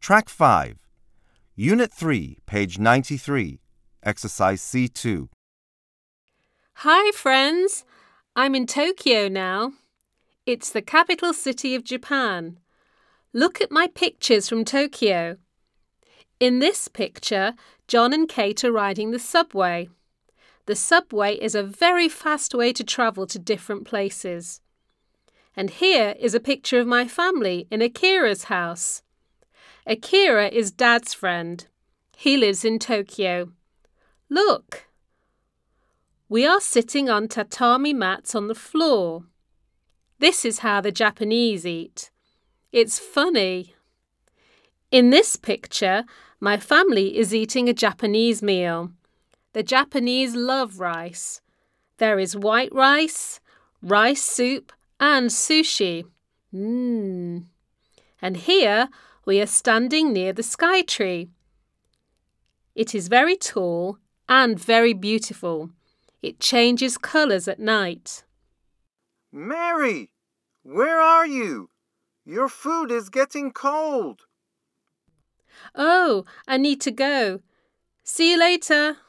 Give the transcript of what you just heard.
Track 5. Unit 3, page 93. Exercise C2. Hi, friends. I'm in Tokyo now. It's the capital city of Japan. Look at my pictures from Tokyo. In this picture, John and Kate are riding the subway. The subway is a very fast way to travel to different places. And here is a picture of my family in Akira's house. Akira is Dad's friend. He lives in Tokyo. Look! We are sitting on tatami mats on the floor. This is how the Japanese eat. It's funny. In this picture, my family is eating a Japanese meal. The Japanese love rice. There is white rice, rice soup, and sushi. And here we are standing near the sky tree. It is very tall and very beautiful. It changes colours at night. Mary, where are you? Your food is getting cold. Oh, I need to go. See you later.